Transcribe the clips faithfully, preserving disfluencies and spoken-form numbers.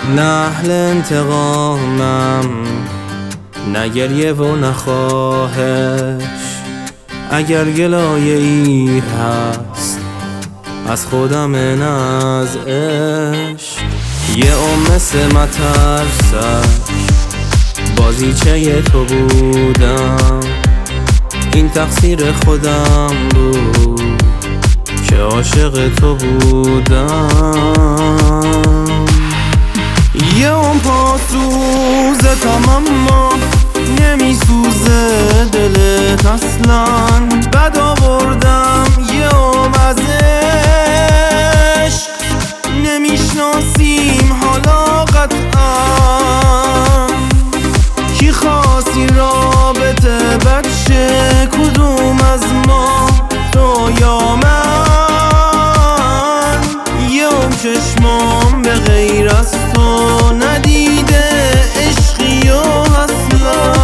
نه اهل انتقامم، نه گریه و نه خواهش. اگر گلایه ای هست از خودم نه از عشق. یه عمر سه مترسک بازیچه تو بودم، این تقصیر خودم بود که عاشق تو بودم. یه اون پاسوزتم اما نمیسوزه دلت اصلا. بد آوردم یه اون از عشق، نمیشناسیم حالا قطعا. کی خواستی رابطه بچه کدوم از ما، تو یا من؟ یه اون چشمام به غیر از تو ندیده عشقی و اصلا.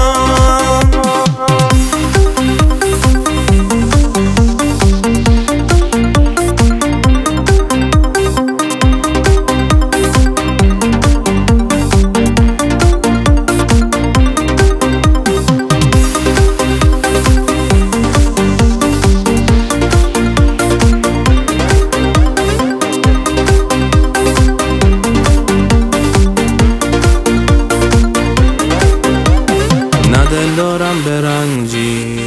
دل دارم برنجی،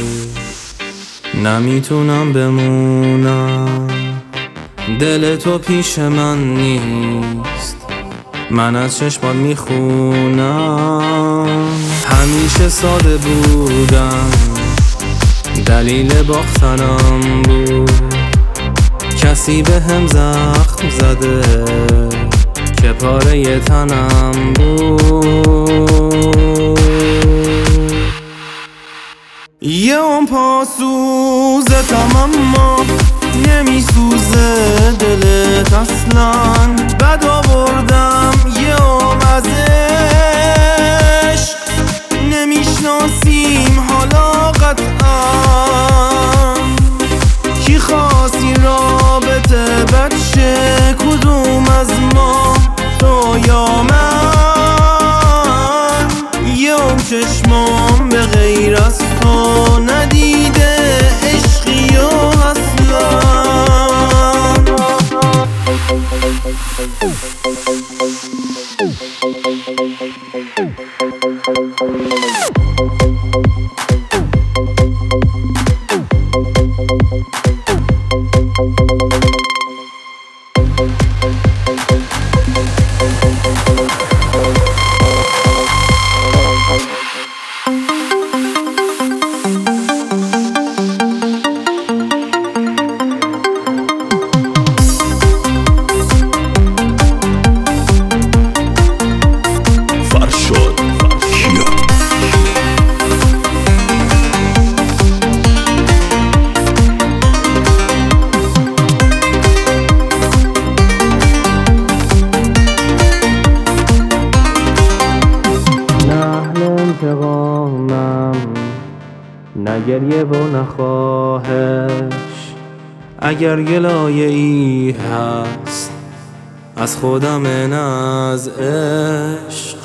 نمیتونم بمونم. دل تو پیش من نیست، من از چشمات میخونم. همیشه ساده بودم، دلیل باختنم بود. کسی به هم زخم زده که پاره تنم بود. یه اون پاسوزتم اما نمیسوزه دلت اصلا. بد آوردم یه اون از عشق، نمیشناسیم حالا قطعا. کی خواستی رابطه بچه کدوم از ما، تو یا من؟ یه اون چشمام به غیر از تو ندیده عشقی و اصلا. نه گریه و نه خواهش. اگر گلایه ای هست از خودم نه از عشق.